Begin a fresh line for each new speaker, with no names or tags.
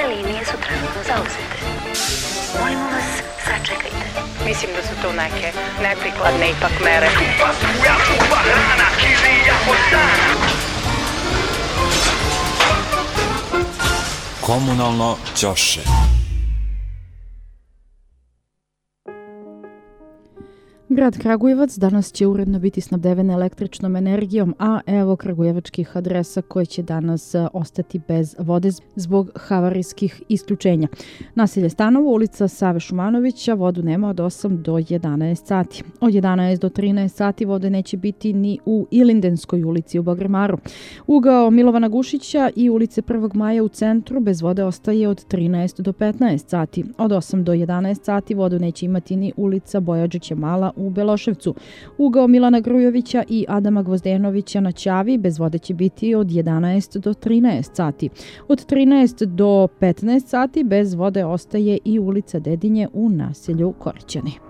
linije su trenutno zauzete. Molimo vas, sačekajte.
Mislim da su to neke neprikladne ipak mere.
Komunalno ćoše.
Grad Kragujevac danas će uredno biti snabdeven električnom energijom, a evo kragujevačkih adresa koje će danas ostati bez vode zbog havarijskih isključenja. Naselje Stanovo, ulica Save Šumanovića, vodu nema od 8 do 11 sati. Od 11 do 13 sati vode neće biti ni u Ilindenskoj ulici u Bagremaru. Ugao Milovana Gušića i ulice 1. maja u centru bez vode ostaje od 13 do 15 sati. Od 8 do 11 sati vodu neće imati ni ulica Bojađića Mala u Beloševcu. Ugao Milana Grujovića i Adama Gvozdenovića na Ćavi bez vode će biti od 11 do 13 sati. Od 13 do 15 sati bez vode ostaje i ulica Dedinje u naselju Korićani.